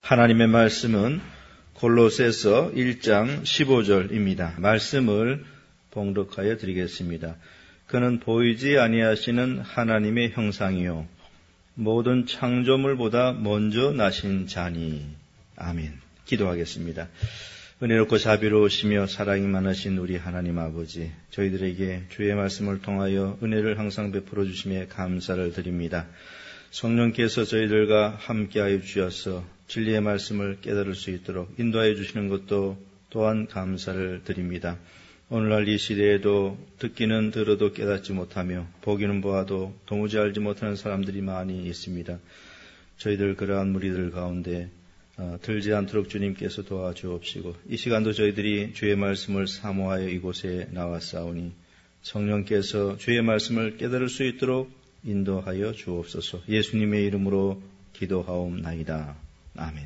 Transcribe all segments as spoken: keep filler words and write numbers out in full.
하나님의 말씀은 골로새서 일 장 십오 절입니다. 말씀을 봉독하여 드리겠습니다. 그는 보이지 아니하시는 하나님의 형상이요 모든 창조물보다 먼저 나신 자니. 아멘. 기도하겠습니다. 은혜롭고 자비로우시며 사랑이 많으신 우리 하나님 아버지, 저희들에게 주의 말씀을 통하여 은혜를 항상 베풀어 주심에 감사를 드립니다. 성령께서 저희들과 함께하여 주셔서 진리의 말씀을 깨달을 수 있도록 인도하여 주시는 것도 또한 감사를 드립니다. 오늘날 이 시대에도 듣기는 들어도 깨닫지 못하며 보기는 보아도 도무지 알지 못하는 사람들이 많이 있습니다. 저희들 그러한 무리들 가운데 어, 들지 않도록 주님께서 도와주옵시고, 이 시간도 저희들이 주의 말씀을 사모하여 이곳에 나왔사오니 성령께서 주의 말씀을 깨달을 수 있도록 인도하여 주옵소서. 예수님의 이름으로 기도하옵나이다. 아멘.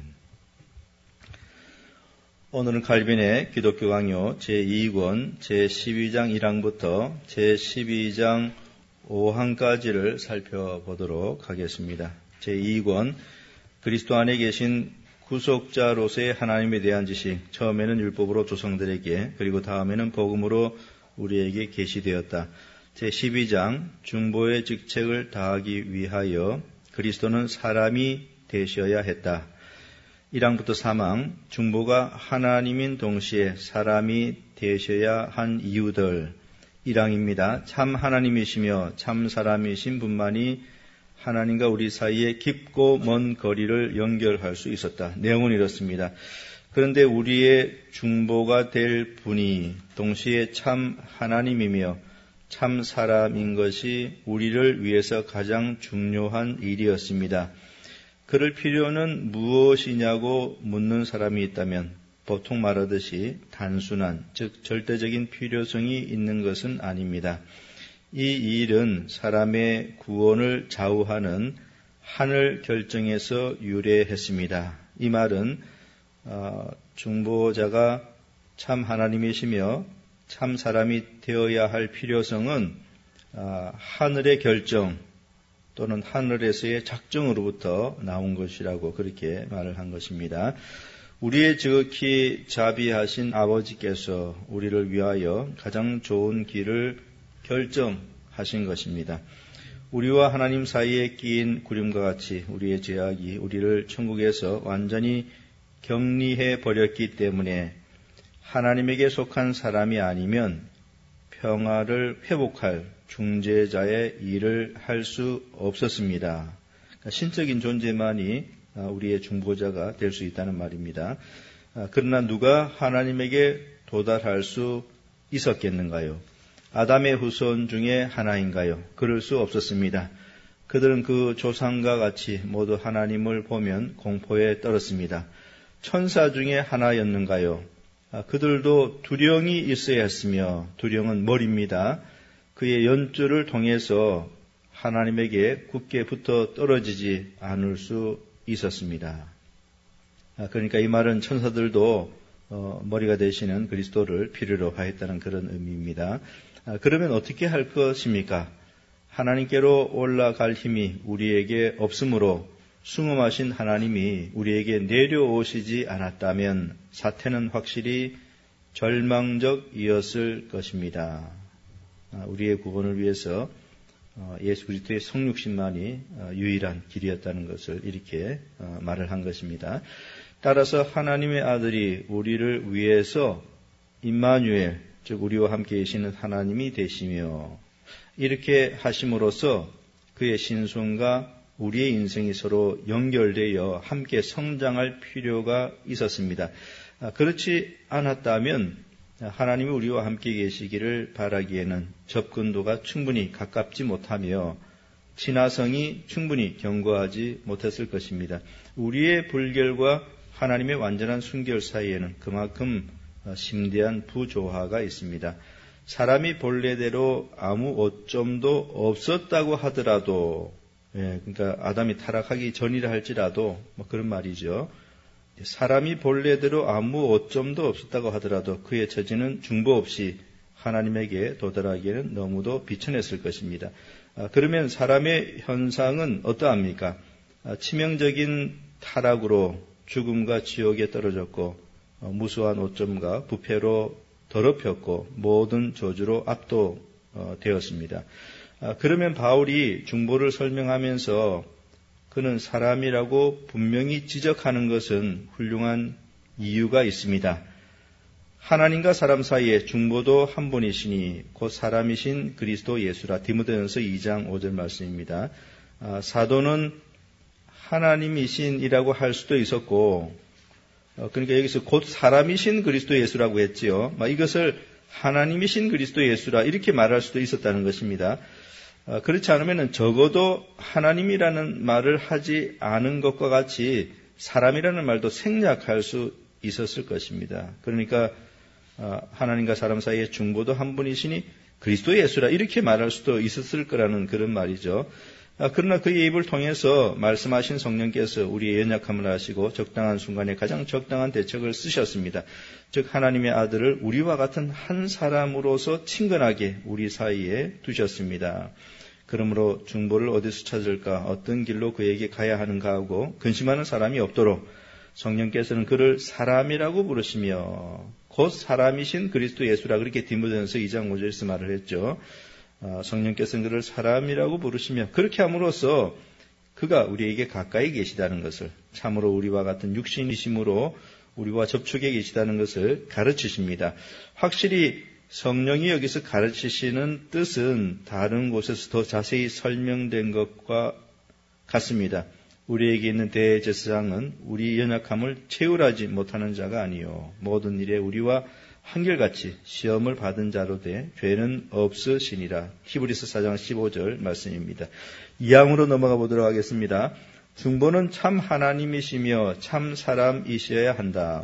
오늘은 칼빈의 기독교 강요 제이 권 제십이 장 일 항부터 제십이 장 오 항까지를 살펴보도록 하겠습니다. 제이 권 그리스도 안에 계신 구속자로서의 하나님에 대한 지식, 처음에는 율법으로 조상들에게, 그리고 다음에는 복음으로 우리에게 계시되었다. 제십이 장 중보의 직책을 다하기 위하여 그리스도는 사람이 되셔야 했다. 일 항부터 삼 항 중보가 하나님인 동시에 사람이 되셔야 한 이유들. 일 항입니다. 참 하나님이시며 참 사람이신 분만이 하나님과 우리 사이에 깊고 먼 거리를 연결할 수 있었다. 내용은 이렇습니다. 그런데 우리의 중보가 될 분이 동시에 참 하나님이며 참 사람인 것이 우리를 위해서 가장 중요한 일이었습니다. 그럴 필요는 무엇이냐고 묻는 사람이 있다면 보통 말하듯이 단순한, 즉 절대적인 필요성이 있는 것은 아닙니다. 이 일은 사람의 구원을 좌우하는 하늘 결정에서 유래했습니다. 이 말은 어, 중보자가 참 하나님이시며 참 사람이 되어야 할 필요성은 어, 하늘의 결정 또는 하늘에서의 작정으로부터 나온 것이라고 그렇게 말을 한 것입니다. 우리의 지극히 자비하신 아버지께서 우리를 위하여 가장 좋은 길을 결정하신 것입니다. 우리와 하나님 사이에 끼인 구름과 같이 우리의 죄악이 우리를 천국에서 완전히 격리해 버렸기 때문에 하나님에게 속한 사람이 아니면 평화를 회복할 중재자의 일을 할 수 없었습니다. 그러니까 신적인 존재만이 우리의 중보자가 될 수 있다는 말입니다. 그러나 누가 하나님에게 도달할 수 있었겠는가요? 아담의 후손 중에 하나인가요? 그럴 수 없었습니다. 그들은 그 조상과 같이 모두 하나님을 보면 공포에 떨었습니다. 천사 중에 하나였는가요? 그들도 두령이 있어야 했으며, 두령은 머리입니다. 그의 연줄을 통해서 하나님에게 굳게 붙어 떨어지지 않을 수 있었습니다. 그러니까 이 말은 천사들도 머리가 되시는 그리스도를 필요로 하였다는 그런 의미입니다. 그러면 어떻게 할 것입니까? 하나님께로 올라갈 힘이 우리에게 없으므로 숭엄하신 하나님이 우리에게 내려오시지 않았다면 사태는 확실히 절망적이었을 것입니다. 우리의 구원을 위해서 예수 그리스도의 성육신만이 유일한 길이었다는 것을 이렇게 말을 한 것입니다. 따라서 하나님의 아들이 우리를 위해서 임마누엘, 즉 우리와 함께 계시는 하나님이 되시며, 이렇게 하심으로써 그의 신성과 우리의 인생이 서로 연결되어 함께 성장할 필요가 있었습니다. 그렇지 않았다면 하나님이 우리와 함께 계시기를 바라기에는 접근도가 충분히 가깝지 못하며 친화성이 충분히 견고하지 못했을 것입니다. 우리의 불결과 하나님의 완전한 순결 사이에는 그만큼 심대한 부조화가 있습니다. 사람이 본래대로 아무 오점도 없었다고 하더라도, 예, 그러니까 아담이 타락하기 전이라 할지라도 뭐 그런 말이죠. 사람이 본래대로 아무 오점도 없었다고 하더라도 그의 처지는 중보 없이 하나님에게 도달하기에는 너무도 비천했을 것입니다. 아, 그러면 사람의 현상은 어떠합니까? 아, 치명적인 타락으로 죽음과 지옥에 떨어졌고 무수한 오점과 부패로 더럽혔고 모든 저주로 압도되었습니다. 그러면 바울이 중보를 설명하면서 그는 사람이라고 분명히 지적하는 것은 훌륭한 이유가 있습니다. 하나님과 사람 사이에 중보도 한 분이시니 곧 사람이신 그리스도 예수라. 디모데전서 이 장 오 절 말씀입니다. 사도는 하나님이신이라고 할 수도 있었고, 그러니까 여기서 곧 사람이신 그리스도 예수라고 했지요. 이것을 하나님이신 그리스도 예수라 이렇게 말할 수도 있었다는 것입니다. 그렇지 않으면 적어도 하나님이라는 말을 하지 않은 것과 같이 사람이라는 말도 생략할 수 있었을 것입니다. 그러니까 하나님과 사람 사이에 중보도 한 분이시니 그리스도 예수라 이렇게 말할 수도 있었을 거라는 그런 말이죠. 그러나 그의 입을 통해서 말씀하신 성령께서 우리의 연약함을 아시고 적당한 순간에 가장 적당한 대책을 쓰셨습니다. 즉 하나님의 아들을 우리와 같은 한 사람으로서 친근하게 우리 사이에 두셨습니다. 그러므로 중보를 어디서 찾을까, 어떤 길로 그에게 가야 하는가 하고 근심하는 사람이 없도록 성령께서는 그를 사람이라고 부르시며 곧 사람이신 그리스도 예수라 그렇게 디모데전서 이 장 오 절에서 말을 했죠. 성령께서는 그를 사람이라고 부르시며 그렇게 함으로써 그가 우리에게 가까이 계시다는 것을, 참으로 우리와 같은 육신이심으로 우리와 접촉해 계시다는 것을 가르치십니다. 확실히 성령이 여기서 가르치시는 뜻은 다른 곳에서 더 자세히 설명된 것과 같습니다. 우리에게 있는 대제사장은 우리 연약함을 채울하지 못하는 자가 아니요 모든 일에 우리와 한결같이 시험을 받은 자로 돼 죄는 없으시니라. 히브리서 사 장 십오 절 말씀입니다. 이항으로 넘어가 보도록 하겠습니다. 중보는 참 하나님이시며 참 사람이셔야 한다.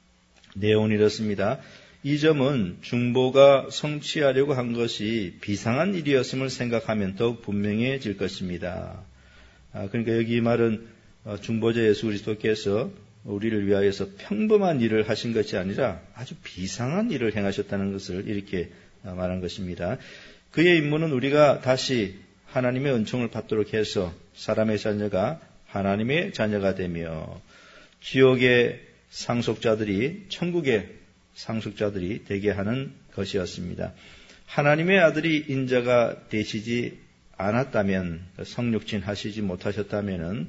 내용은 이렇습니다. 이 점은 중보가 성취하려고 한 것이 비상한 일이었음을 생각하면 더욱 분명해질 것입니다. 그러니까 여기 이 말은 중보자 예수 그리스도께서 우리를 위하여서 평범한 일을 하신 것이 아니라 아주 비상한 일을 행하셨다는 것을 이렇게 말한 것입니다. 그의 임무는 우리가 다시 하나님의 은총을 받도록 해서 사람의 자녀가 하나님의 자녀가 되며 지옥의 상속자들이 천국의 상속자들이 되게 하는 것이었습니다. 하나님의 아들이 인자가 되시지 않았다면, 성육신 하시지 못하셨다면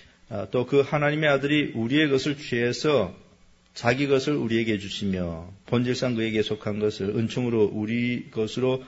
또 그 하나님의 아들이 우리의 것을 취해서 자기 것을 우리에게 주시며 본질상 그에게 속한 것을 은총으로 우리 것으로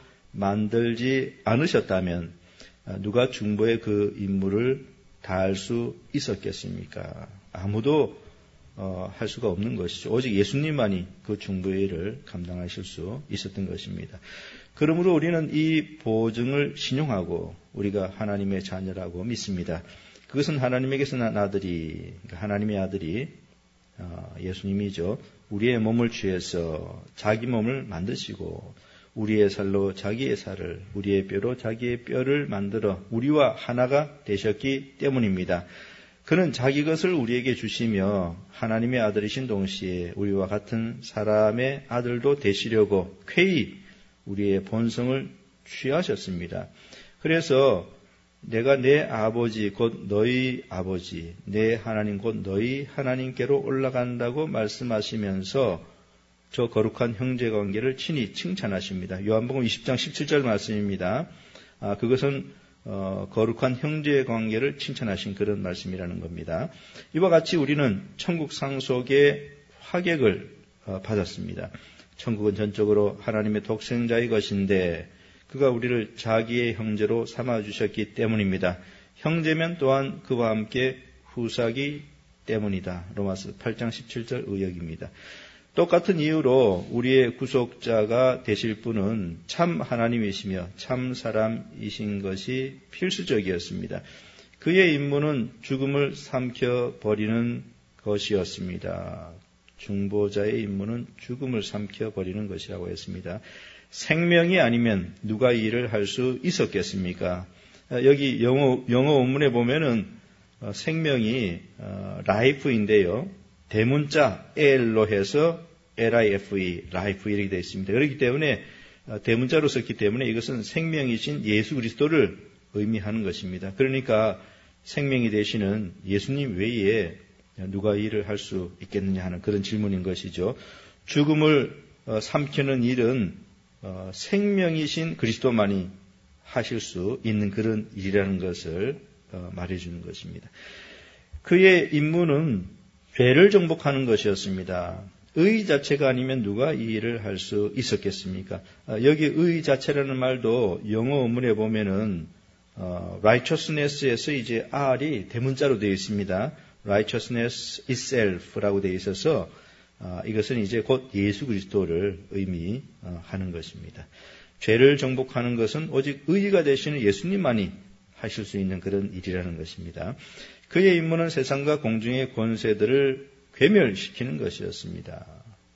만들지 않으셨다면 누가 중보의 그 임무를 다할 수 있었겠습니까? 아무도 어, 할 수가 없는 것이죠. 오직 예수님만이 그 중보의 일을 감당하실 수 있었던 것입니다. 그러므로 우리는 이 보증을 신용하고 우리가 하나님의 자녀라고 믿습니다. 그것은 하나님에게서 난 아들이, 하나님의 아들이 어, 예수님이죠. 우리의 몸을 취해서 자기 몸을 만드시고 우리의 살로 자기의 살을, 우리의 뼈로 자기의 뼈를 만들어 우리와 하나가 되셨기 때문입니다. 그는 자기 것을 우리에게 주시며 하나님의 아들이신 동시에 우리와 같은 사람의 아들도 되시려고 쾌히 우리의 본성을 취하셨습니다. 그래서 내가 내 아버지 곧 너희 아버지, 내 하나님 곧 너희 하나님께로 올라간다고 말씀하시면서 저 거룩한 형제관계를 친히 칭찬하십니다. 요한복음 이십 장 십칠 절 말씀입니다. 아, 그것은 어, 거룩한 형제의 관계를 칭찬하신 그런 말씀이라는 겁니다. 이와 같이 우리는 천국 상속의 화객을 어, 받았습니다. 천국은 전적으로 하나님의 독생자의 것인데 그가 우리를 자기의 형제로 삼아주셨기 때문입니다. 형제면 또한 그와 함께 후사기 때문이다. 로마서 팔 장 십칠 절 의역입니다. 똑같은 이유로 우리의 구속자가 되실 분은 참 하나님이시며 참 사람이신 것이 필수적이었습니다. 그의 임무는 죽음을 삼켜버리는 것이었습니다. 중보자의 임무는 죽음을 삼켜버리는 것이라고 했습니다. 생명이 아니면 누가 이 일을 할 수 있었겠습니까? 여기 영어, 영어 원문에 보면은 생명이 life인데요. 대문자 L로 해서 L-I-F-E, life 이렇게 되어 있습니다. 그렇기 때문에 대문자로 썼기 때문에 이것은 생명이신 예수 그리스도를 의미하는 것입니다. 그러니까 생명이 되시는 예수님 외에 누가 이 일을 할 수 있겠느냐 하는 그런 질문인 것이죠. 죽음을 삼키는 일은 생명이신 그리스도만이 하실 수 있는 그런 일이라는 것을 말해주는 것입니다. 그의 임무는 죄를 정복하는 것이었습니다. 의 자체가 아니면 누가 이 일을 할 수 있었겠습니까? 여기 의 자체라는 말도 영어 원문에 보면은 어, righteousness에서 이제 R이 대문자로 되어 있습니다. righteousness itself라고 되어 있어서 어, 이것은 이제 곧 예수 그리스도를 의미하는 것입니다. 죄를 정복하는 것은 오직 의가 되시는 예수님만이 하실 수 있는 그런 일이라는 것입니다. 그의 임무는 세상과 공중의 권세들을 괴멸시키는 것이었습니다.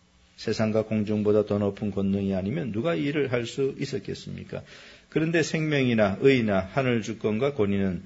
세상과 공중보다 더 높은 권능이 아니면 누가 이 일을 할 수 있었겠습니까? 그런데 생명이나 의나 하늘 주권과 권위는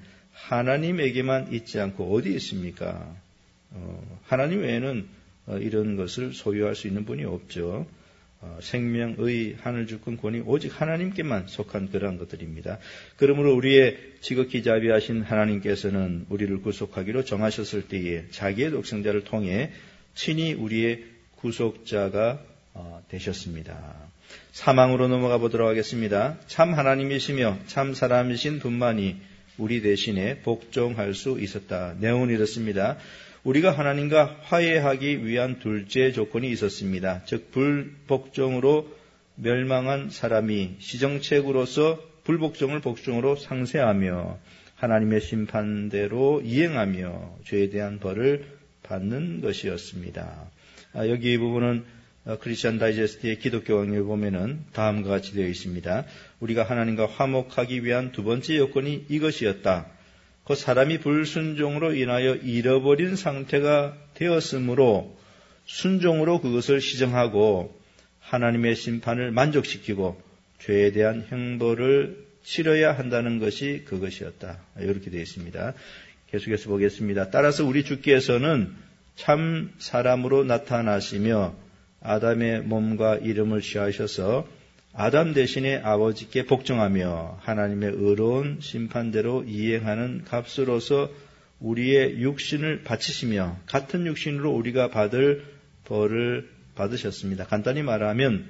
하나님에게만 있지 않고 어디 있습니까? 어, 하나님 외에는 어, 이런 것을 소유할 수 있는 분이 없죠. 어, 생명, 의, 하늘 주권, 권위 오직 하나님께만 속한 그러한 것들입니다. 그러므로 우리의 지극히 자비하신 하나님께서는 우리를 구속하기로 정하셨을 때에 자기의 독생자를 통해 친히 우리의 구속자가 어, 되셨습니다. 사망으로 넘어가 보도록 하겠습니다. 참 하나님이시며 참 사람이신 분만이 우리 대신에 복종할 수 있었다. 내용은 이렇습니다. 우리가 하나님과 화해하기 위한 둘째 조건이 있었습니다. 즉 불복종으로 멸망한 사람이 시정책으로서 불복종을 복종으로 상쇄하며 하나님의 심판대로 이행하며 죄에 대한 벌을 받는 것이었습니다. 여기 이 부분은 크리스천 다이제스트의 기독교 강의를 보면은 다음과 같이 되어 있습니다. 우리가 하나님과 화목하기 위한 두 번째 요건이 이것이었다. 그 사람이 불순종으로 인하여 잃어버린 상태가 되었으므로 순종으로 그것을 시정하고 하나님의 심판을 만족시키고 죄에 대한 형벌을 치러야 한다는 것이 그것이었다. 이렇게 되어 있습니다. 계속해서 보겠습니다. 따라서 우리 주께서는 참 사람으로 나타나시며 아담의 몸과 이름을 취하셔서 아담 대신에 아버지께 복종하며 하나님의 의로운 심판대로 이행하는 값으로서 우리의 육신을 바치시며 같은 육신으로 우리가 받을 벌을 받으셨습니다. 간단히 말하면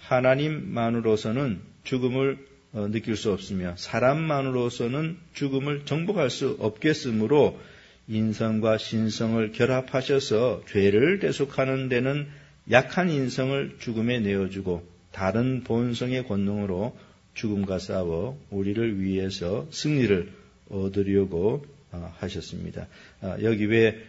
하나님만으로서는 죽음을 느낄 수 없으며 사람만으로서는 죽음을 정복할 수 없겠으므로 인성과 신성을 결합하셔서 죄를 대속하는 데는 약한 인성을 죽음에 내어주고 다른 본성의 권능으로 죽음과 싸워 우리를 위해서 승리를 얻으려고 하셨습니다. 여기 왜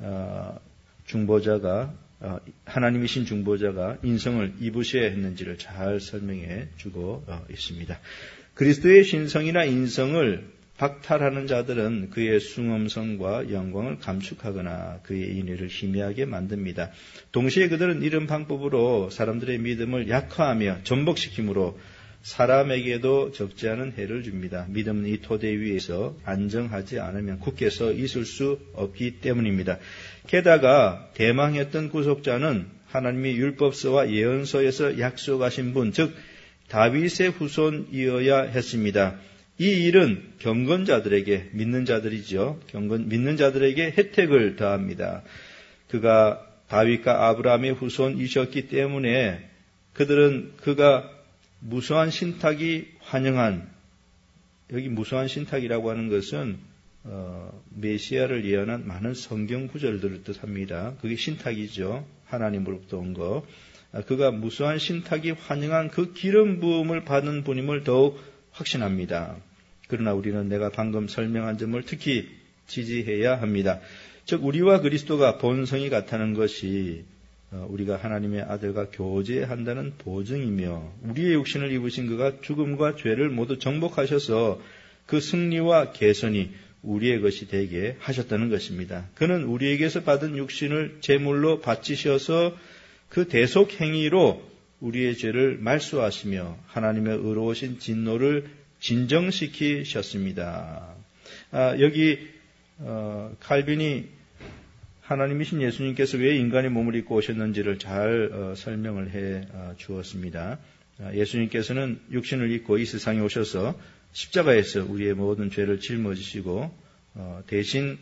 중보자가 하나님이신 중보자가 인성을 입으셔야 했는지를 잘 설명해 주고 있습니다. 그리스도의 신성이나 인성을 박탈하는 자들은 그의 숭엄성과 영광을 감축하거나 그의 인의를 희미하게 만듭니다. 동시에 그들은 이런 방법으로 사람들의 믿음을 약화하며 전복시키므로 사람에게도 적지 않은 해를 줍니다. 믿음은 이 토대 위에서 안정하지 않으면 굳게 서 있을 수 없기 때문입니다. 게다가 대망했던 구속자는 하나님이 율법서와 예언서에서 약속하신 분, 즉 다윗의 후손이어야 했습니다. 이 일은 경건자들에게, 믿는 자들이죠. 경건, 믿는 자들에게 혜택을 더합니다. 그가 다윗과 아브라함의 후손이셨기 때문에 그들은 그가 무수한 신탁이 환영한, 여기 무수한 신탁이라고 하는 것은 어, 메시아를 예언한 많은 성경 구절들을 뜻합니다. 그게 신탁이죠. 하나님으로부터 온 거. 그가 무수한 신탁이 환영한 그 기름 부음을 받은 분임을 더욱 확신합니다. 그러나 우리는 내가 방금 설명한 점을 특히 지지해야 합니다. 즉 우리와 그리스도가 본성이 같다는 것이 우리가 하나님의 아들과 교제한다는 보증이며 우리의 육신을 입으신 그가 죽음과 죄를 모두 정복하셔서 그 승리와 개선이 우리의 것이 되게 하셨다는 것입니다. 그는 우리에게서 받은 육신을 제물로 바치셔서 그 대속 행위로 우리의 죄를 말소하시며 하나님의 의로우신 진노를 진정시키셨습니다. 아, 여기 어, 칼빈이 하나님이신 예수님께서 왜 인간의 몸을 입고 오셨는지를 잘 어, 설명을 해 어, 주었습니다. 아, 예수님께서는 육신을 입고 이 세상에 오셔서 십자가에서 우리의 모든 죄를 짊어지시고 어, 대신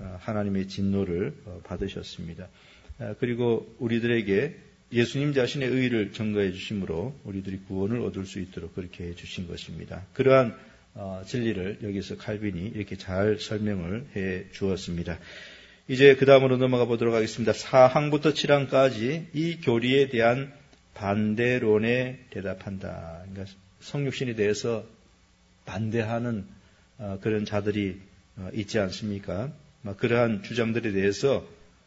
하나님의 진노를 받으셨습니다. 그리고 우리들에게 예수님 자신의 의를 증거해 주심으로 우리들이 구원을 얻을 수 있도록 그렇게 해 주신 것입니다. 그러한 진리를 여기서 칼빈이 이렇게 잘 설명을 해 주었습니다. 이제 그 다음으로 넘어가 보도록 하겠습니다. 사 항부터 칠 항까지 이 교리에 대한 반대론에 대답한다. 그러니까 성육신에 대해서 반대하는 그런 자들이 있지 않습니까? 그러한 주장들에 대해서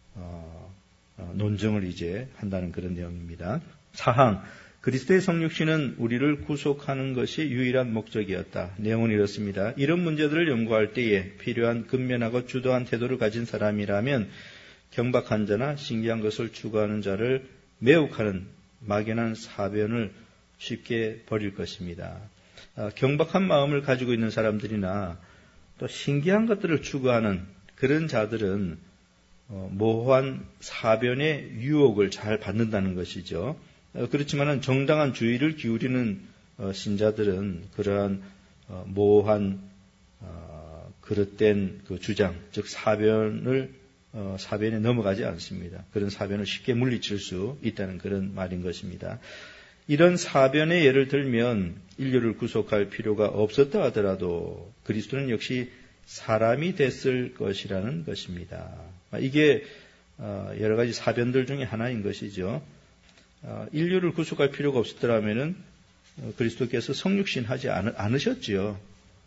논증을 이제 한다는 그런 내용입니다. 사 항, 그리스도의 성육신은 우리를 구속하는 것이 유일한 목적이었다. 내용은 이렇습니다. 이런 문제들을 연구할 때에 필요한 근면하고 주도한 태도를 가진 사람이라면 경박한 자나 신기한 것을 추구하는 자를 매혹하는 막연한 사변을 쉽게 버릴 것입니다. 경박한 마음을 가지고 있는 사람들이나 또 신기한 것들을 추구하는 그런 자들은 모호한 사변의 유혹을 잘 받는다는 것이죠. 그렇지만 정당한 주의를 기울이는 신자들은 그러한 모호한 그릇된 그 주장, 즉 사변을 사변에 넘어가지 않습니다. 그런 사변을 쉽게 물리칠 수 있다는 그런 말인 것입니다. 이런 사변의 예를 들면 인류를 구속할 필요가 없었다 하더라도 그리스도는 역시 사람이 됐을 것이라는 것입니다. 이게 여러 가지 사변들 중에 하나인 것이죠. 인류를 구속할 필요가 없었더라면은 그리스도께서 성육신하지 않으셨지요.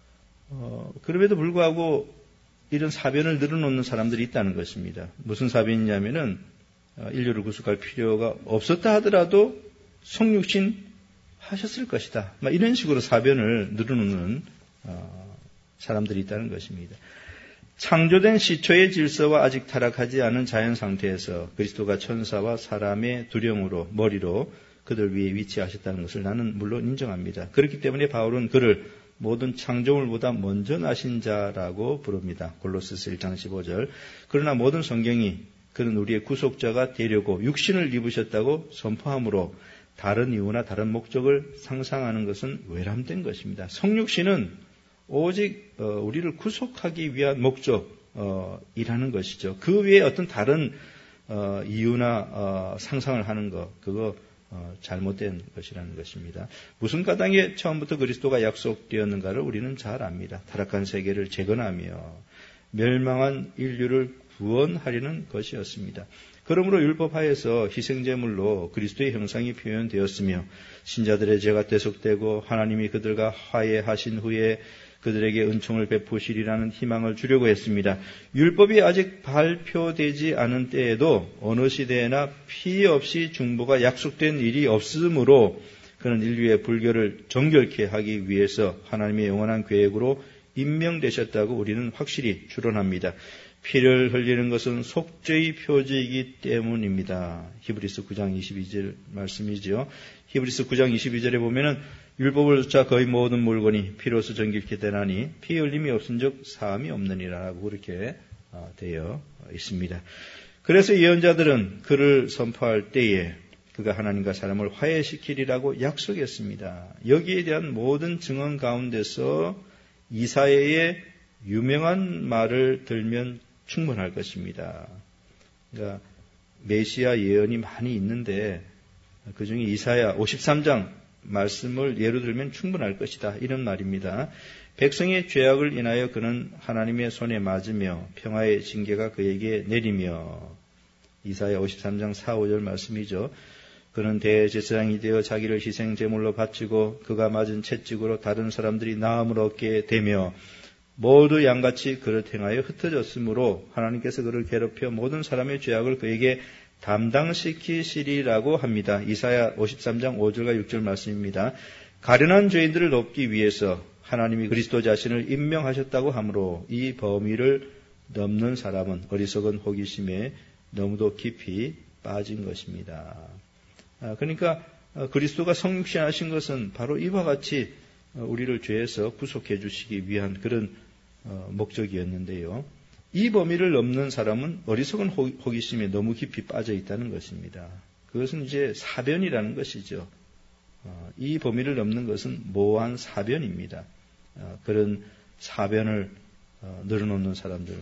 그럼에도 불구하고 이런 사변을 늘어놓는 사람들이 있다는 것입니다. 무슨 사변이냐면은 인류를 구속할 필요가 없었다 하더라도 성육신 하셨을 것이다. 이런 식으로 사변을 늘어놓는 사람들이 있다는 것입니다. 창조된 시초의 질서와 아직 타락하지 않은 자연 상태에서 그리스도가 천사와 사람의 두령으로 머리로 그들 위에 위치하셨다는 것을 나는 물론 인정합니다. 그렇기 때문에 바울은 그를 모든 창조물보다 먼저 나신 자라고 부릅니다. 골로새서 일 장 십오 절. 그러나 모든 성경이 그는 우리의 구속자가 되려고 육신을 입으셨다고 선포함으로 다른 이유나 다른 목적을 상상하는 것은 외람된 것입니다. 성육신은 오직 우리를 구속하기 위한 목적이라는 것이죠. 그 외에 어떤 다른 이유나 상상을 하는 것, 그거 잘못된 것이라는 것입니다. 무슨 까닭에 처음부터 그리스도가 약속되었는가를 우리는 잘 압니다. 타락한 세계를 재건하며 멸망한 인류를 구원하려는 것이었습니다. 그러므로 율법하에서 희생제물로 그리스도의 형상이 표현되었으며 신자들의 죄가 대속되고 하나님이 그들과 화해하신 후에 그들에게 은총을 베푸시리라는 희망을 주려고 했습니다. 율법이 아직 발표되지 않은 때에도 어느 시대에나 피 없이 중보가 약속된 일이 없으므로 그는 인류의 불결을 정결케 하기 위해서 하나님의 영원한 계획으로 임명되셨다고 우리는 확실히 추론합니다. 피를 흘리는 것은 속죄의 표지이기 때문입니다. 히브리서 구 장 이십이 절 말씀이죠. 히브리서 구 장 이십이 절에 보면은 율법을 쫓아 거의 모든 물건이 피로서 정결케 되나니 피 흘림이 없은즉 사함이 없느니라고 그렇게 되어 있습니다. 그래서 예언자들은 그를 선포할 때에 그가 하나님과 사람을 화해시키리라고 약속했습니다. 여기에 대한 모든 증언 가운데서 이사야의 유명한 말을 들면 충분할 것입니다. 그러니까 메시아 예언이 많이 있는데 그중에 이사야 오십삼 장 말씀을 예로 들면 충분할 것이다. 이런 말입니다. 백성의 죄악을 인하여 그는 하나님의 손에 맞으며 평화의 징계가 그에게 내리며 이사야 오십삼 장 사, 오 절 말씀이죠. 그는 대제사장이 되어 자기를 희생제물로 바치고 그가 맞은 채찍으로 다른 사람들이 나음을 얻게 되며 모두 양같이 그를 행하여 흩어졌으므로 하나님께서 그를 괴롭혀 모든 사람의 죄악을 그에게 담당시키시리라고 합니다. 이사야 오십삼 장 오 절과 육 절 말씀입니다. 가련한 죄인들을 돕기 위해서 하나님이 그리스도 자신을 임명하셨다고 하므로 이 범위를 넘는 사람은 어리석은 호기심에 너무도 깊이 빠진 것입니다. 그러니까 그리스도가 성육신하신 것은 바로 이와 같이 우리를 죄에서 구속해 주시기 위한 그런 목적이었는데요. 이 범위를 넘는 사람은 어리석은 호기심에 너무 깊이 빠져 있다는 것입니다. 그것은 이제 사변이라는 것이죠. 이 범위를 넘는 것은 모호한 사변입니다. 그런 사변을 늘어놓는 사람들,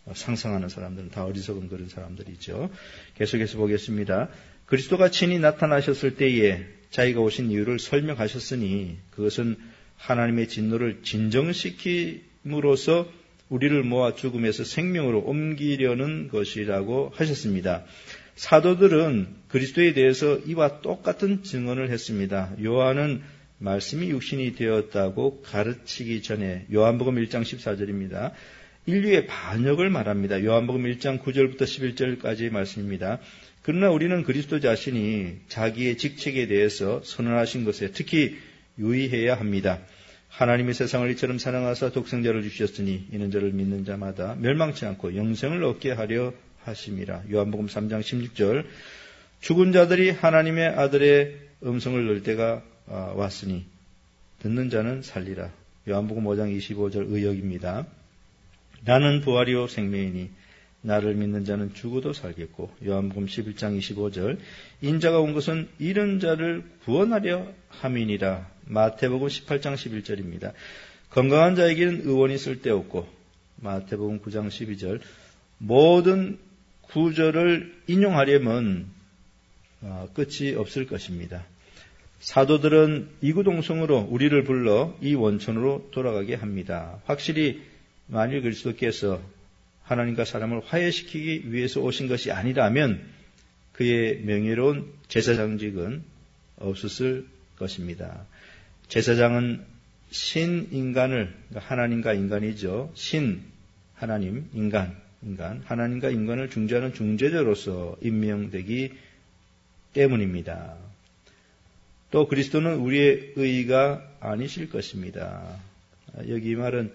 상상하는 사람들은 다 어리석은 그런 사람들이죠. 계속해서 보겠습니다. 그리스도가 친히 나타나셨을 때에 자기가 오신 이유를 설명하셨으니 그것은 하나님의 진노를 진정시킴으로써 우리를 모아 죽음에서 생명으로 옮기려는 것이라고 하셨습니다. 사도들은 그리스도에 대해서 이와 똑같은 증언을 했습니다. 요한은 말씀이 육신이 되었다고 가르치기 전에 요한복음 일 장 십사 절입니다. 인류의 반역을 말합니다. 요한복음 일 장 구 절부터 십일 절까지의 말씀입니다. 그러나 우리는 그리스도 자신이 자기의 직책에 대해서 선언하신 것에 특히 유의해야 합니다. 하나님이 세상을 이처럼 사랑하사 독생자를 주셨으니 이는 저를 믿는 자마다 멸망치 않고 영생을 얻게 하려 하심이라. 요한복음 삼 장 십육 절. 죽은 자들이 하나님의 아들의 음성을 들을 때가 왔으니 듣는 자는 살리라. 요한복음 오 장 이십오 절 의역입니다. 나는 부활이요 생명이니 나를 믿는 자는 죽어도 살겠고. 요한복음 십일 장 이십오 절. 인자가 온 것은 잃은 자를 구원하려 함이니라. 마태복음 십팔 장 십일 절입니다. 건강한 자에게는 의원이 쓸데없고. 마태복음 구 장 십이 절. 모든 구절을 인용하려면 끝이 없을 것입니다. 사도들은 이구동성으로 우리를 불러 이 원천으로 돌아가게 합니다. 확실히 만일 그리스도께서 하나님과 사람을 화해시키기 위해서 오신 것이 아니라면 그의 명예로운 제사장직은 없었을 것입니다. 제사장은 신인간을, 하나님과 인간이죠. 신, 하나님, 인간, 인간, 하나님과 인간을 중재하는 중재자로서 임명되기 때문입니다. 또 그리스도는 우리의 의가 아니실 것입니다. 여기 이 말은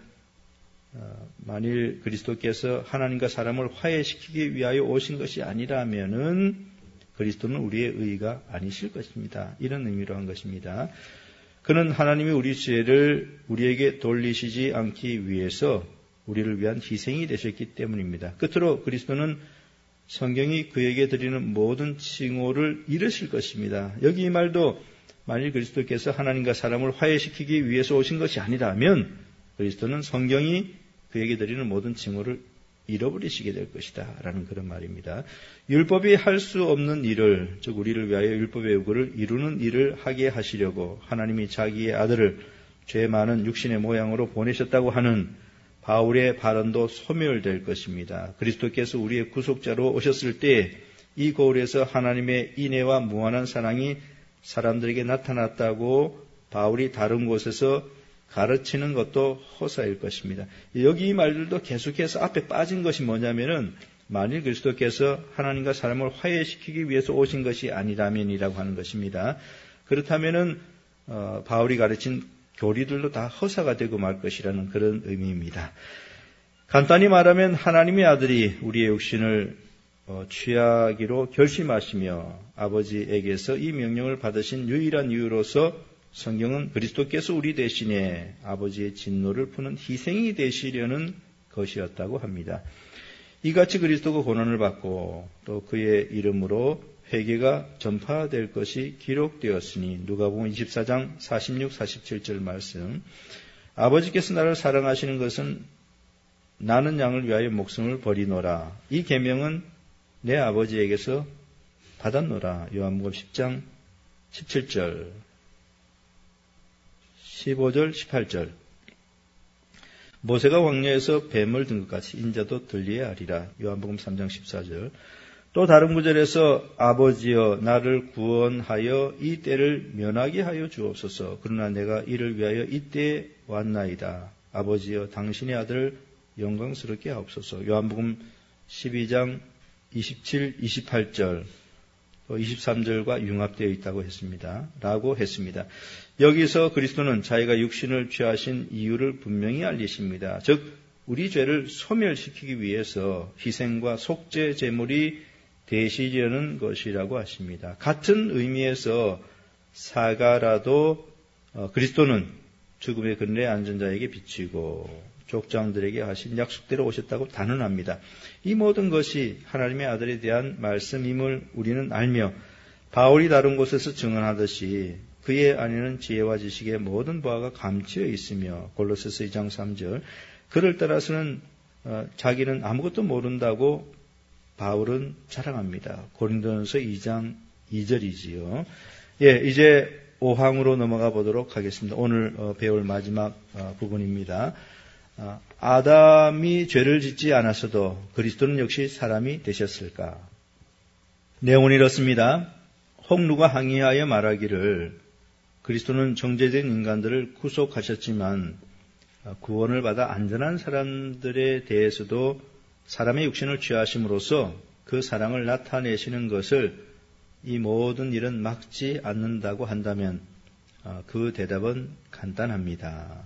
만일 그리스도께서 하나님과 사람을 화해시키기 위하여 오신 것이 아니라면은 그리스도는 우리의 의가 아니실 것입니다. 이런 의미로 한 것입니다. 그는 하나님이 우리 죄를 우리에게 돌리시지 않기 위해서 우리를 위한 희생이 되셨기 때문입니다. 끝으로 그리스도는 성경이 그에게 드리는 모든 칭호를 이루실 것입니다. 여기 이 말도 만일 그리스도께서 하나님과 사람을 화해시키기 위해서 오신 것이 아니라면 그리스도는 성경이 그에게 드리는 모든 칭호를 잃어버리시게 될 것이다 라는 그런 말입니다. 율법이 할 수 없는 일을, 즉 우리를 위하여 율법의 요구를 이루는 일을 하게 하시려고 하나님이 자기의 아들을 죄 많은 육신의 모양으로 보내셨다고 하는 바울의 발언도 소멸될 것입니다. 그리스도께서 우리의 구속자로 오셨을 때 이 거울에서 하나님의 인애와 무한한 사랑이 사람들에게 나타났다고 바울이 다른 곳에서 가르치는 것도 허사일 것입니다. 여기 이 말들도 계속해서 앞에 빠진 것이 뭐냐면은 만일 그리스도께서 하나님과 사람을 화해시키기 위해서 오신 것이 아니라면이라고 하는 것입니다. 그렇다면은 어, 바울이 가르친 교리들도 다 허사가 되고 말 것이라는 그런 의미입니다. 간단히 말하면 하나님의 아들이 우리의 육신을 어, 취하기로 결심하시며 아버지에게서 이 명령을 받으신 유일한 이유로서 성경은 그리스도께서 우리 대신에 아버지의 진노를 푸는 희생이 되시려는 것이었다고 합니다. 이같이 그리스도가 고난을 받고 또 그의 이름으로 회개가 전파될 것이 기록되었으니 누가복음 이십사 장 사십육, 사십칠 절 말씀. 아버지께서 나를 사랑하시는 것은 나는 양을 위하여 목숨을 버리노라. 이 계명은 내 아버지에게서 받았노라. 요한복음 십 장 십칠 절, 십오 절, 십팔 절. 모세가 광야에서 뱀을 든 것 같이 인자도 들려야 하리라. 요한복음 삼 장 십사 절. 또 다른 구절에서 아버지여 나를 구원하여 이 때를 면하게 하여 주옵소서. 그러나 내가 이를 위하여 이때에 왔나이다. 아버지여 당신의 아들을 영광스럽게 하옵소서. 요한복음 십이 장 이십칠, 이십팔 절, 또 이십삼 절과 융합되어 있다고 했습니다. 라고 했습니다. 여기서 그리스도는 자기가 육신을 취하신 이유를 분명히 알리십니다. 즉 우리 죄를 소멸시키기 위해서 희생과 속죄 제물이 되시려는 것이라고 하십니다. 같은 의미에서 사가라도 그리스도는 죽음의 근래에 앉은 자에게 비치고 족장들에게 하신 약속대로 오셨다고 단언합니다. 이 모든 것이 하나님의 아들에 대한 말씀임을 우리는 알며 바울이 다른 곳에서 증언하듯이 그의 안에는 지혜와 지식의 모든 바가 감추어 있으며 골로새서 이 장 삼 절 그를 따라서는 자기는 아무것도 모른다고 바울은 자랑합니다. 고린도전서 이 장 이 절이지요. 예, 이제 오 항으로 넘어가 보도록 하겠습니다. 오늘 배울 마지막 부분입니다. 아담이 죄를 짓지 않았어도 그리스도는 역시 사람이 되셨을까? 내용은 이렇습니다. 혹 누가 항의하여 말하기를 그리스도는 정죄된 인간들을 구속하셨지만 구원을 받아 안전한 사람들에 대해서도 사람의 육신을 취하심으로써 그 사랑을 나타내시는 것을 이 모든 일은 막지 않는다고 한다면 그 대답은 간단합니다.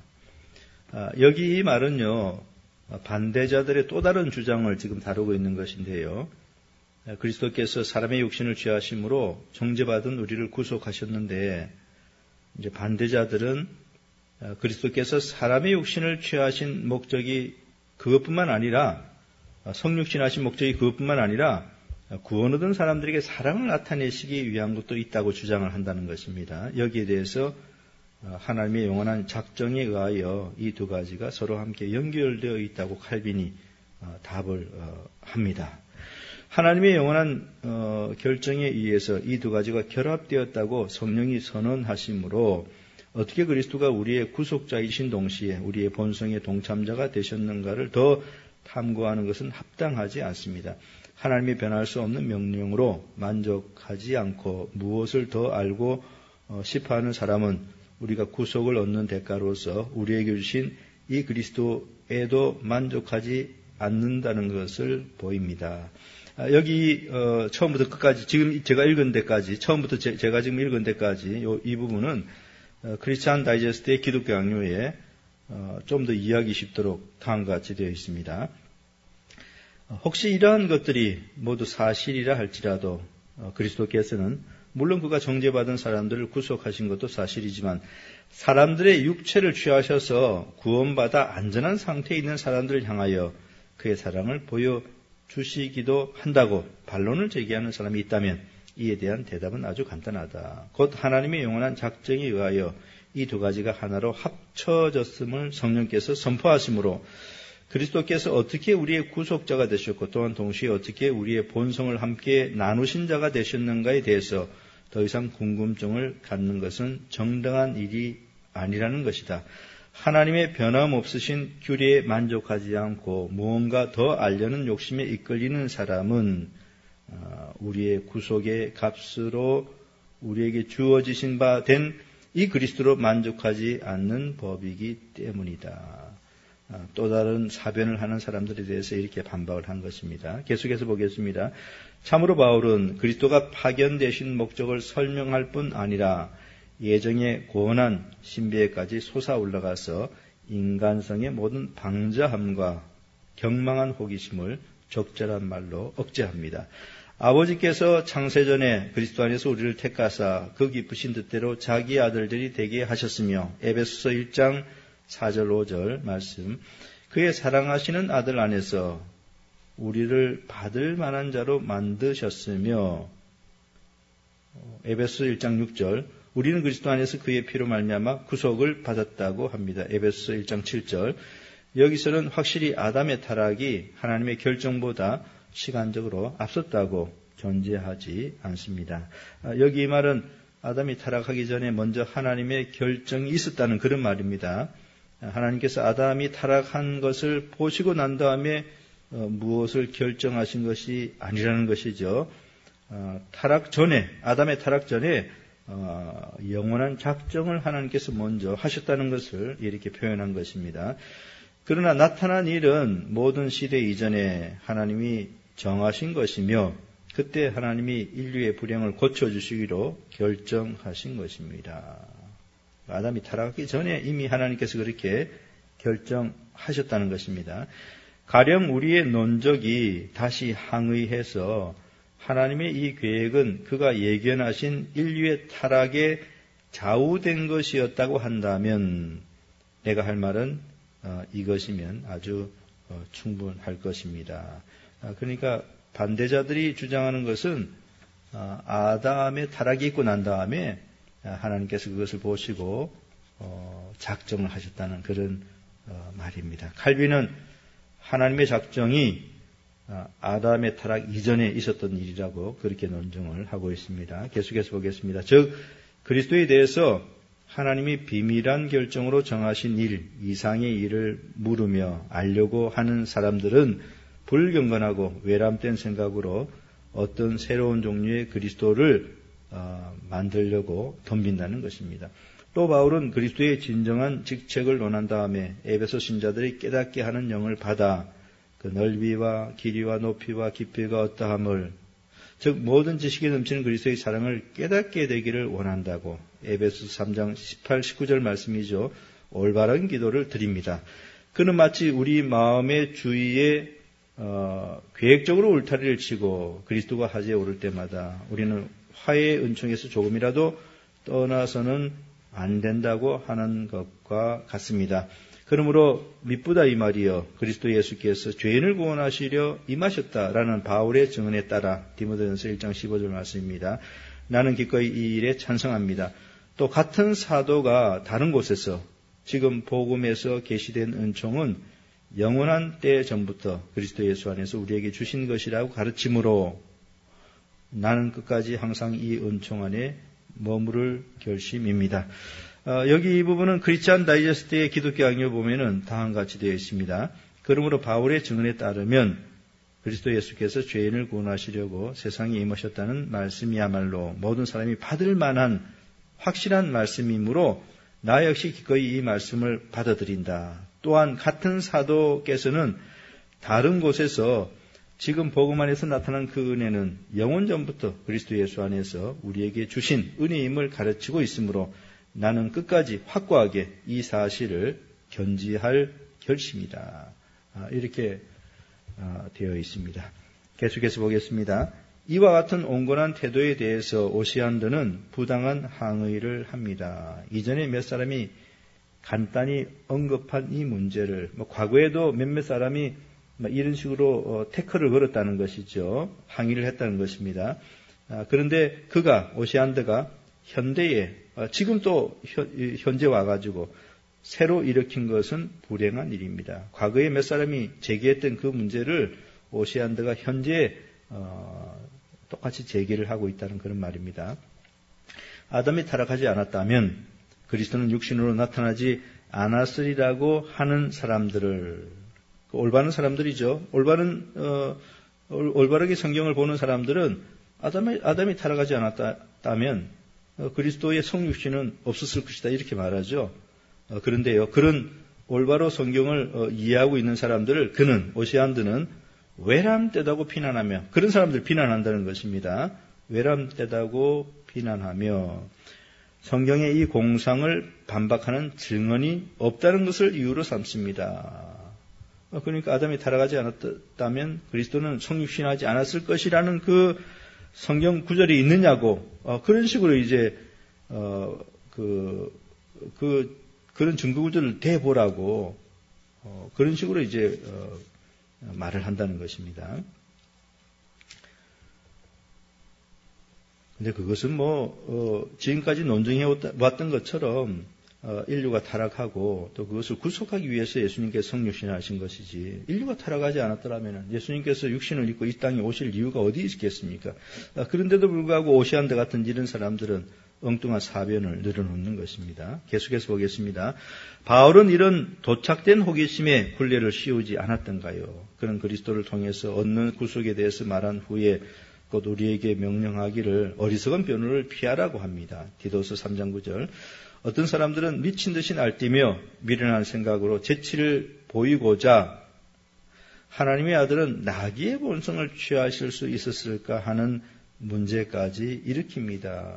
여기 이 말은요, 반대자들의 또 다른 주장을 지금 다루고 있는 것인데요. 그리스도께서 사람의 육신을 취하심으로 정죄받은 우리를 구속하셨는데 이제 반대자들은 그리스도께서 사람의 육신을 취하신 목적이 그것뿐만 아니라 성육신 하신 목적이 그것뿐만 아니라 구원 얻은 사람들에게 사랑을 나타내시기 위한 것도 있다고 주장을 한다는 것입니다. 여기에 대해서 하나님의 영원한 작정에 의하여 이 두 가지가 서로 함께 연결되어 있다고 칼빈이 답을 합니다. 하나님의 영원한 결정에 의해서 이 두 가지가 결합되었다고 성령이 선언하시므로 어떻게 그리스도가 우리의 구속자이신 동시에 우리의 본성의 동참자가 되셨는가를 더 탐구하는 것은 합당하지 않습니다. 하나님이 변할 수 없는 명령으로 만족하지 않고 무엇을 더 알고 싶어하는 사람은 우리가 구속을 얻는 대가로서 우리에게 주신 이 그리스도에도 만족하지 않는다는 것을 보입니다. 여기 처음부터 끝까지 지금 제가 읽은 데까지 처음부터 제가 지금 읽은 데까지 이 부분은 크리스찬 다이제스트의 기독교 강요에 좀 더 이해하기 쉽도록 다음과 같이 되어 있습니다. 혹시 이러한 것들이 모두 사실이라 할지라도 그리스도께서는 물론 그가 정죄받은 사람들을 구속하신 것도 사실이지만 사람들의 육체를 취하셔서 구원받아 안전한 상태에 있는 사람들을 향하여 그의 사랑을 보여주시기도 한다고 반론을 제기하는 사람이 있다면 이에 대한 대답은 아주 간단하다. 곧 하나님의 영원한 작정에 의하여 이 두 가지가 하나로 합쳐졌음을 성령께서 선포하시므로 그리스도께서 어떻게 우리의 구속자가 되셨고 또한 동시에 어떻게 우리의 본성을 함께 나누신 자가 되셨는가에 대해서 더 이상 궁금증을 갖는 것은 정당한 일이 아니라는 것이다. 하나님의 변함없으신 규례에 만족하지 않고 무언가 더 알려는 욕심에 이끌리는 사람은 우리의 구속의 값으로 우리에게 주어지신 바 된 이 그리스도로 만족하지 않는 법이기 때문이다. 또 다른 사변을 하는 사람들에 대해서 이렇게 반박을 한 것입니다. 계속해서 보겠습니다. 참으로 바울은 그리스도가 파견되신 목적을 설명할 뿐 아니라 예정의 고원한 신비에까지 솟아 올라가서 인간성의 모든 방자함과 경망한 호기심을 적절한 말로 억제합니다. 아버지께서 창세전에 그리스도 안에서 우리를 택하사 그 기쁘신 뜻대로 자기 아들들이 되게 하셨으며 에베소서 일 장 사 절 오 절 말씀 그의 사랑하시는 아들 안에서 우리를 받을 만한 자로 만드셨으며 에베소서 일 장 육 절 우리는 그리스도 안에서 그의 피로 말미암아 구속을 받았다고 합니다. 에베소서 일 장 칠 절 여기서는 확실히 아담의 타락이 하나님의 결정보다 시간적으로 앞섰다고 존재하지 않습니다. 여기 이 말은 아담이 타락하기 전에 먼저 하나님의 결정이 있었다는 그런 말입니다. 하나님께서 아담이 타락한 것을 보시고 난 다음에 무엇을 결정하신 것이 아니라는 것이죠. 타락 전에, 아담의 타락 전에 영원한 작정을 하나님께서 먼저 하셨다는 것을 이렇게 표현한 것입니다. 그러나 나타난 일은 모든 시대 이전에 하나님이 정하신 것이며 그때 하나님이 인류의 불행을 고쳐주시기로 결정하신 것입니다. 아담이 타락하기 전에 이미 하나님께서 그렇게 결정하셨다는 것입니다. 가령 우리의 논적이 다시 항의해서 하나님의 이 계획은 그가 예견하신 인류의 타락에 좌우된 것이었다고 한다면 내가 할 말은 이것이면 아주 충분할 것입니다. 그러니까 반대자들이 주장하는 것은 아담의 타락이 있고 난 다음에 하나님께서 그것을 보시고 작정을 하셨다는 그런 말입니다. 칼빈은 하나님의 작정이 아담의 타락 이전에 있었던 일이라고 그렇게 논증을 하고 있습니다. 계속해서 보겠습니다. 즉 그리스도에 대해서 하나님이 비밀한 결정으로 정하신 일 이상의 일을 물으며 알려고 하는 사람들은 불경건하고 외람된 생각으로 어떤 새로운 종류의 그리스도를 어, 만들려고 덤빈다는 것입니다. 또 바울은 그리스도의 진정한 직책을 논한 다음에 에베소 신자들이 깨닫게 하는 영을 받아 그 넓이와 길이와 높이와 깊이가 어떠함을 즉 모든 지식에 넘치는 그리스도의 사랑을 깨닫게 되기를 원한다고 에베소 삼 장 십팔, 십구 절 말씀이죠. 올바른 기도를 드립니다. 그는 마치 우리 마음의 주위에 어, 계획적으로 울타리를 치고 그리스도가 하지에 오를 때마다 우리는 화해의 은총에서 조금이라도 떠나서는 안 된다고 하는 것과 같습니다. 그러므로 미쁘다 이 말이여 그리스도 예수께서 죄인을 구원하시려 임하셨다라는 바울의 증언에 따라 디모데전서 일 장 십오 절 말씀입니다. 나는 기꺼이 이 일에 찬성합니다. 또 같은 사도가 다른 곳에서 지금 복음에서 계시된 은총은 영원한 때 전부터 그리스도 예수 안에서 우리에게 주신 것이라고 가르치므로 나는 끝까지 항상 이 은총 안에 머무를 결심입니다. 어, 여기 이 부분은 크리스찬 다이제스트의 기독교 강의에 보면은 다음과 같이 되어 있습니다. 그러므로 바울의 증언에 따르면 그리스도 예수께서 죄인을 구원하시려고 세상에 임하셨다는 말씀이야말로 모든 사람이 받을 만한 확실한 말씀이므로 나 역시 기꺼이 이 말씀을 받아들인다. 또한 같은 사도께서는 다른 곳에서 지금 복음 안에서 나타난 그 은혜는 영원 전부터 그리스도 예수 안에서 우리에게 주신 은혜임을 가르치고 있으므로 나는 끝까지 확고하게 이 사실을 견지할 결심이다. 이렇게 되어 있습니다. 계속해서 보겠습니다. 이와 같은 온건한 태도에 대해서 오시안드는 부당한 항의를 합니다. 이전에 몇 사람이 간단히 언급한 이 문제를 뭐 과거에도 몇몇 사람이 이런 식으로 태클을 걸었다는 것이죠. 항의를 했다는 것입니다. 그런데 그가 오시안드가 현대에 지금 또 현재 와가지고 새로 일으킨 것은 불행한 일입니다. 과거에 몇 사람이 제기했던 그 문제를 오시안드가 현재 어, 똑같이 제기를 하고 있다는 그런 말입니다. 아담이 타락하지 않았다면 그리스도는 육신으로 나타나지 않았으리라고 하는 사람들을 올바른 사람들이죠. 올바른 어, 올바르게 성경을 보는 사람들은 아담이, 아담이 타락하지 않았다면 어, 그리스도의 성육신은 없었을 것이다 이렇게 말하죠. 어, 그런데요, 그런 올바로 성경을 어, 이해하고 있는 사람들을 그는 오시안드는 외람되다고 비난하며 그런 사람들 비난한다는 것입니다. 외람되다고 비난하며 성경의 이 공상을 반박하는 증언이 없다는 것을 이유로 삼습니다. 그러니까 아담이 타락하지 않았다면 그리스도는 성육신하지 않았을 것이라는 그 성경 구절이 있느냐고 어, 그런 식으로 이제 어, 그, 그 그런 증거 구절을 대보라고 어, 그런 식으로 이제 어, 말을 한다는 것입니다. 근데 그것은 뭐 어, 지금까지 논증해 왔던 것처럼 어, 인류가 타락하고 또 그것을 구속하기 위해서 예수님께서 성육신을 하신 것이지 인류가 타락하지 않았더라면 예수님께서 육신을 입고 이 땅에 오실 이유가 어디 있겠습니까? 아, 그런데도 불구하고 오시안드 같은 이런 사람들은 엉뚱한 사변을 늘어놓는 것입니다. 계속해서 보겠습니다. 바울은 이런 도착된 호기심에 굴레를 씌우지 않았던가요? 그는 그리스도를 통해서 얻는 구속에 대해서 말한 후에 곧 우리에게 명령하기를 어리석은 변호를 피하라고 합니다. 디도서 삼 장 구 절. 어떤 사람들은 미친 듯이 날뛰며 미련한 생각으로 재치를 보이고자 하나님의 아들은 나귀의 본성을 취하실 수 있었을까 하는 문제까지 일으킵니다.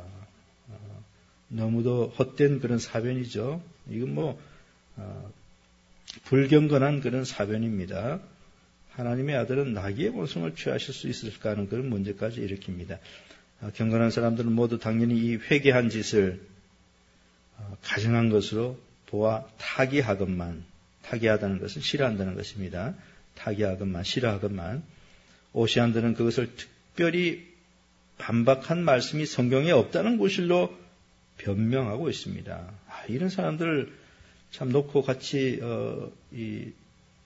너무도 헛된 그런 사변이죠. 이건 뭐 어, 불경건한 그런 사변입니다. 하나님의 아들은 나귀의 본성을 취하실 수 있을까 하는 그런 문제까지 일으킵니다. 어, 경건한 사람들은 모두 당연히 이 회개한 짓을 어, 가정한 것으로 보아 타기하건만, 타기하다는 것은 싫어한다는 것입니다. 타기하건만, 싫어하건만. 오시안드는 그것을 특별히 반박한 말씀이 성경에 없다는 구실로 변명하고 있습니다. 아, 이런 사람들을 참 놓고 같이 어, 이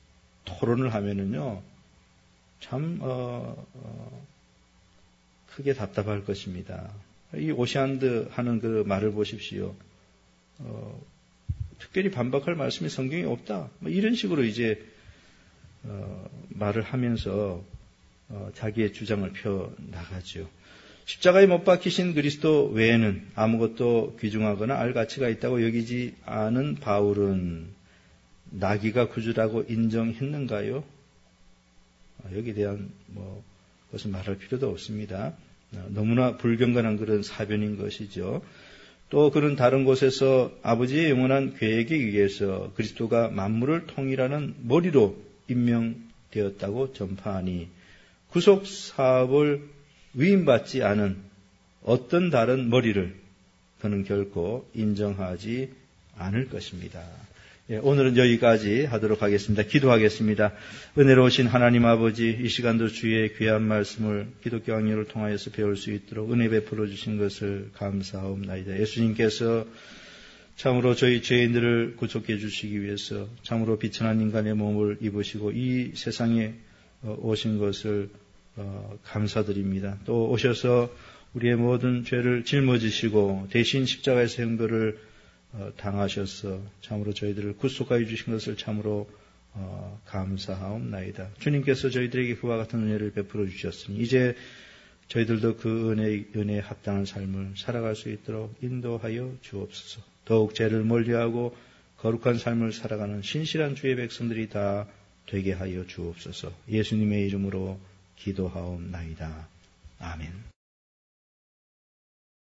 토론을 하면은요, 참, 어, 어, 크게 답답할 것입니다. 이 오시안드 하는 그 말을 보십시오. 어, 특별히 반박할 말씀이 성경에 없다. 뭐 이런 식으로 이제, 어, 말을 하면서, 어, 자기의 주장을 펴 나가죠. 십자가에 못 박히신 그리스도 외에는 아무것도 귀중하거나 알 가치가 있다고 여기지 않은 바울은 나귀가 구주라고 인정했는가요? 여기에 대한 뭐 그것은 말할 필요도 없습니다. 너무나 불경건한 그런 사변인 것이죠. 또 그런 다른 곳에서 아버지의 영원한 계획에 의해서 그리스도가 만물을 통일하는 머리로 임명되었다고 전파하니 구속 사업을 위임받지 않은 어떤 다른 머리를 그는 결코 인정하지 않을 것입니다. 예, 오늘은 여기까지 하도록 하겠습니다. 기도하겠습니다. 은혜로우신 하나님 아버지, 이 시간도 주의 귀한 말씀을 기독교 학년을 통하여서 배울 수 있도록 은혜 베풀어 주신 것을 감사하옵나이다. 예수님께서 참으로 저희 죄인들을 구속해 주시기 위해서 참으로 비천한 인간의 몸을 입으시고 이 세상에 오신 것을 감사드립니다. 또 오셔서 우리의 모든 죄를 짊어지시고 대신 십자가에서 형벌을 당하셔서 참으로 저희들을 구속하여 주신 것을 참으로 어, 감사하옵나이다. 주님께서 저희들에게 그와 같은 은혜를 베풀어 주셨으니 이제 저희들도 그 은혜, 은혜에 합당한 삶을 살아갈 수 있도록 인도하여 주옵소서. 더욱 죄를 멀리하고 거룩한 삶을 살아가는 신실한 주의 백성들이 다 되게 하여 주옵소서. 예수님의 이름으로 기도하옵나이다. 아멘.